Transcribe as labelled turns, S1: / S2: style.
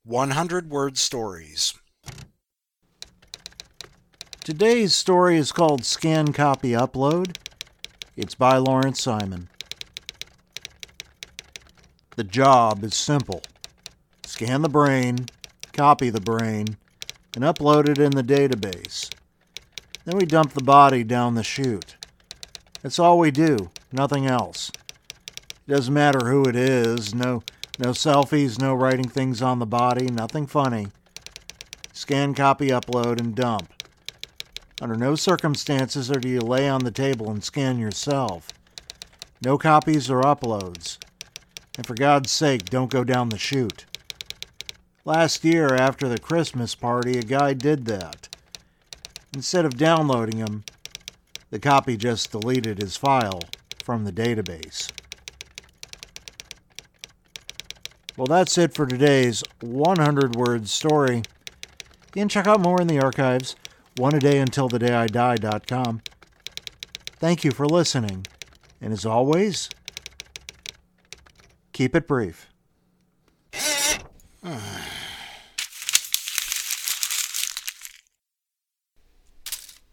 S1: 100-word stories.
S2: Today's story is called Scan Copy Upload. It's by Lawrence Simon. The job is simple. Scan the brain, copy the brain, and upload it in the database. Then we dump the body down the chute. That's all we do, nothing else. It doesn't matter who it is, no selfies, no writing things on the body, nothing funny. Scan, copy, upload, and dump. Under no circumstances do you lay on the table and scan yourself. No copies or uploads. And for God's sake, don't go down the chute. Last year, after the Christmas party, a guy did that. Instead of downloading him, the copy just deleted his file from the database. Well, that's it for today's 100-word story. You can check out more in the archives, oneadayuntilthedayidie.com. Thank you for listening, and as always, keep it brief.